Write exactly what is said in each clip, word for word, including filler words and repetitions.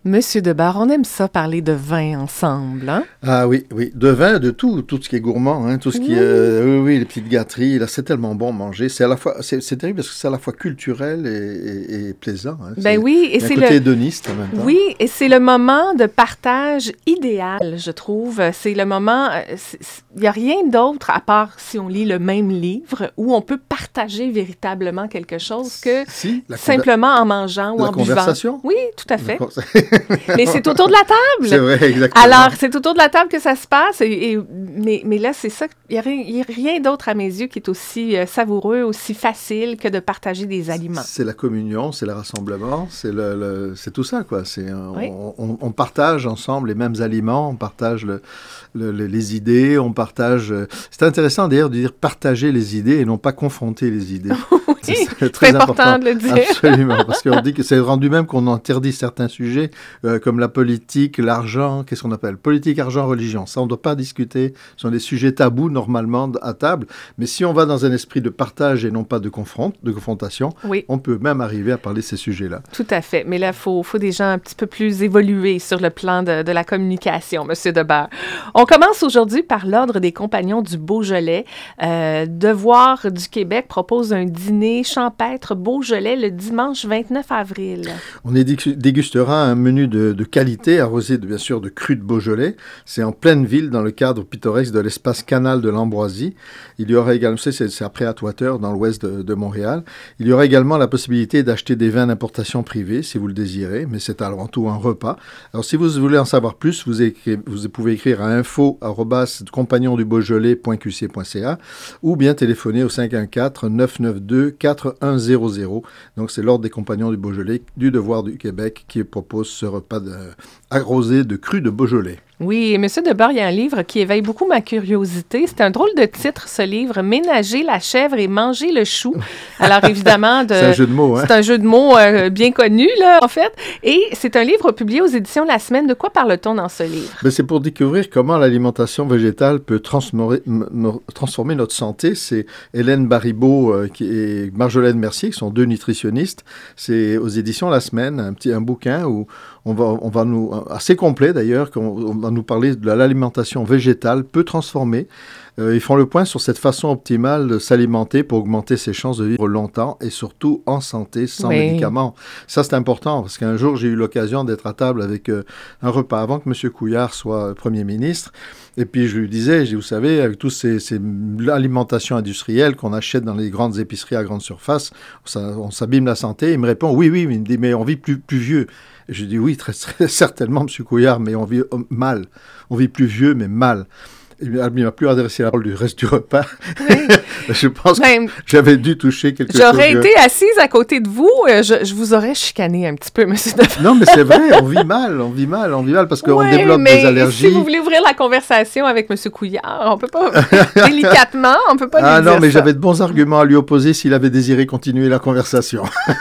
Monsieur Debar, on aime ça parler de vin ensemble, hein? Ah oui, oui, de vin, de tout, tout ce qui est gourmand, hein, tout ce qui est, euh, oui, oui, les petites gâteries, là, c'est tellement bon manger. C'est à la fois, c'est, c'est terrible parce que c'est à la fois culturel et, et, et plaisant. Hein. Ben c'est, oui, et c'est c'est un côté le hédoniste en même temps. oui, et c'est le moment de partage idéal, je trouve. C'est le moment, il n'y a rien d'autre à part si on lit le même livre où on peut partager véritablement quelque chose que si, la simplement en mangeant ou la en conversation. buvant. Oui, tout à fait. Mais c'est autour de la table. C'est vrai, exactement. Alors, c'est autour de la table que ça se passe. Et, et, mais, mais là, c'est ça. Il n'y a, a rien d'autre à mes yeux qui est aussi euh, savoureux, aussi facile que de partager des aliments. C'est la communion, c'est le rassemblement, c'est, le, le, c'est tout ça, quoi. C'est, oui. on, on, on partage ensemble les mêmes aliments, on partage le, le, le, les idées, on partage... C'est intéressant d'ailleurs de dire partager les idées et non pas confronter les idées. Oui, c'est, c'est très important, important de le dire. Absolument, parce qu'on dit que c'est rendu même qu'on interdit certains sujets euh, comme la politique, l'argent, qu'est-ce qu'on appelle politique, argent, religion. Ça, on ne doit pas discuter. Ce sont des sujets tabous normalement à table. Mais si on va dans un esprit de partage et non pas de, confront- de confrontation, oui. on peut même arriver à parler de ces sujets-là. Tout à fait. Mais là, il faut, faut des gens un petit peu plus évolués sur le plan de, de la communication, M. Debar. On commence aujourd'hui par l'Ordre des Compagnons du Beaujolais. Euh, Devoir du Québec propose un dîner champêtre Beaujolais le dimanche vingt-neuf avril. On dégustera un menu de, de qualité, arrosé de, bien sûr de cru de Beaujolais. C'est en pleine ville, dans le cadre pittoresque de l'espace Canal de l'Ambroisie. Il y aura également, c'est, c'est après Atwater, dans l'ouest de, de Montréal. Il y aura également la possibilité d'acheter des vins d'importation privée, si vous le désirez, mais c'est avant tout un repas. Alors, si vous voulez en savoir plus, vous, écri- vous pouvez écrire à info arobase compagnon du beaujolais point q c point c a ou bien téléphoner au cinq un quatre neuf neuf deux quatre un zéro zéro. Donc, c'est l'Ordre des Compagnons du Beaujolais du Devoir du Québec qui propose ce repas de, arrosé de cru de Beaujolais. Oui, et M. Debar, il y a un livre qui éveille beaucoup ma curiosité. C'est un drôle de titre, ce livre, « Ménager la chèvre et manger le chou ». Alors, évidemment... De, c'est un jeu de mots, hein? C'est un jeu de mots euh, bien connu, là, en fait. Et c'est un livre publié aux éditions La Semaine. De quoi parle-t-on dans ce livre? Ben, c'est pour découvrir comment l'alimentation végétale peut transformer, m- transformer notre santé. C'est Hélène Baribeau euh, qui et Marjolaine Mercier, qui sont deux nutritionnistes. C'est aux éditions La Semaine, un petit un bouquin où on va, on va nous... assez complet, d'ailleurs, qu'on on va nous parler de l'alimentation végétale peut transformer. Euh, ils font le point sur cette façon optimale de s'alimenter pour augmenter ses chances de vivre longtemps et surtout en santé, sans oui. médicaments. Ça, c'est important parce qu'un jour, j'ai eu l'occasion d'être à table avec euh, un repas avant que M. Couillard soit Premier ministre. Et puis, je lui disais, je dis, vous savez, avec tous ces, ces l'alimentation industrielle qu'on achète dans les grandes épiceries à grande surface, ça, on s'abîme la santé. Il me répond, oui, oui, mais il me dit, mais on vit plus, plus vieux. Et je dis, oui, très, très certainement, M. Couillard, mais on vit mal. On vit plus vieux, mais mal. Il ne m'a plus adressé la parole du reste du repas. Oui. Je pense ben, que j'avais dû toucher quelque j'aurais chose. J'aurais été de... assise à côté de vous, je, je vous aurais chicané un petit peu, M. Debar. Non, mais c'est vrai, on vit mal, on vit mal, on vit mal parce qu'on ouais, développe mais des allergies. Si vous voulez ouvrir la conversation avec M. Couillard, on ne peut pas, délicatement, on ne peut pas lui ah, dire non, mais ça. J'avais de bons arguments à lui opposer s'il avait désiré continuer la conversation.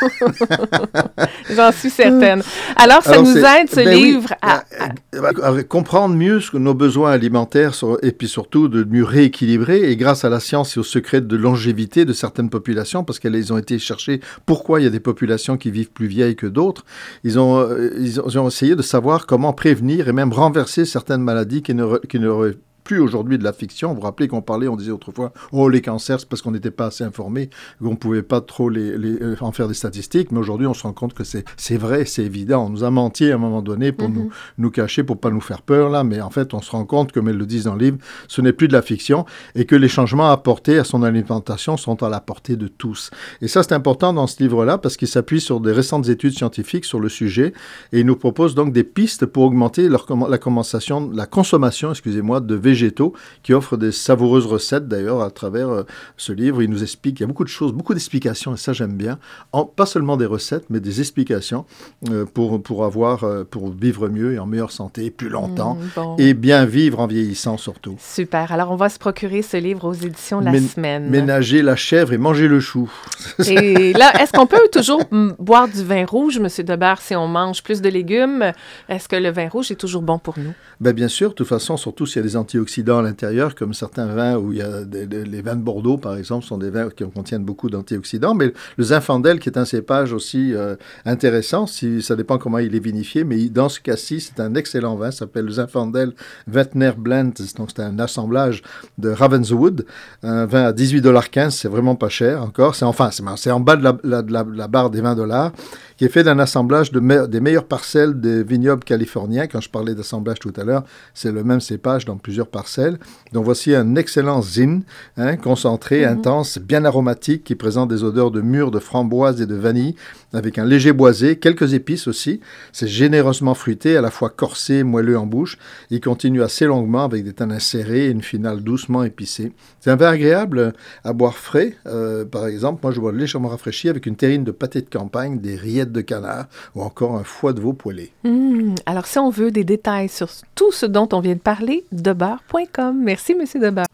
J'en suis certaine. Alors, ça Alors, nous aide, ce ben livre, oui, à, à... à comprendre mieux ce que nos besoins alimentaires sont, et puis surtout de mieux rééquilibrer. Et grâce à la science et au secret de longévité de certaines populations, parce qu'elles ont été chercher pourquoi il y a des populations qui vivent plus vieilles que d'autres, ils ont, euh, ils ont, ils ont essayé de savoir comment prévenir et même renverser certaines maladies qui ne, qui ne plus aujourd'hui de la fiction. Vous vous rappelez qu'on parlait, on disait autrefois, oh, les cancers, c'est parce qu'on n'était pas assez informés, qu'on ne pouvait pas trop les, les, en faire des statistiques, mais aujourd'hui, on se rend compte que c'est, c'est vrai, c'est évident. On nous a menti à un moment donné pour mm-hmm. nous, nous cacher, pour ne pas nous faire peur, là, mais en fait, on se rend compte, comme elles le disent dans le livre, ce n'est plus de la fiction et que les changements apportés à son alimentation sont à la portée de tous. Et ça, c'est important dans ce livre-là parce qu'il s'appuie sur des récentes études scientifiques sur le sujet et il nous propose donc des pistes pour augmenter leur, la, consommation, la consommation, excusez-moi, de végétaux végétaux, qui offre des savoureuses recettes d'ailleurs à travers euh, ce livre. Il nous explique, il y a beaucoup de choses, beaucoup d'explications, et ça j'aime bien. En, pas seulement des recettes, mais des explications euh, pour, pour, avoir, euh, pour vivre mieux et en meilleure santé, plus longtemps, mmh, bon. Et bien vivre en vieillissant surtout. Super. Alors on va se procurer ce livre aux éditions La Mén- Semaine. Ménager la chèvre et manger le chou. Et là, est-ce qu'on peut toujours m- boire du vin rouge, M. Debar, si on mange plus de légumes? Est-ce que le vin rouge est toujours bon pour nous? Ben, bien sûr, de toute façon, surtout s'il y a des antioxydants d'antioxydants à l'intérieur, comme certains vins où il y a des, des, les vins de Bordeaux, par exemple, sont des vins qui contiennent beaucoup d'antioxydants. Mais le Zinfandel, qui est un cépage aussi euh, intéressant, si, ça dépend comment il est vinifié, mais dans ce cas-ci, c'est un excellent vin, ça s'appelle le Zinfandel Vintner Blend, donc c'est un assemblage de Ravenswood, un vin à dix-huit dollars quinze, c'est vraiment pas cher encore, c'est enfin, c'est, c'est en bas de la, la, de la, la barre des vingt dollars, qui est fait d'un assemblage de me- des meilleures parcelles des vignobles californiens. Quand je parlais d'assemblage tout à l'heure, c'est le même cépage dans plusieurs parcelles. Donc voici un excellent zin, hein, concentré, mm-hmm. intense, bien aromatique, qui présente des odeurs de mûres, de framboise et de vanille, avec un léger boisé, quelques épices aussi. C'est généreusement fruité, à la fois corsé, moelleux en bouche. Il continue assez longuement avec des tanins serrés et une finale doucement épicée. C'est un vin agréable à boire frais. Euh, par exemple, moi je bois légèrement rafraîchi avec une terrine de pâté de campagne, des rillettes de canard ou encore un foie de veau poêlé. Mmh. Alors si on veut des détails sur tout ce dont on vient de parler, debeurre point com. Merci, M. Debeurre.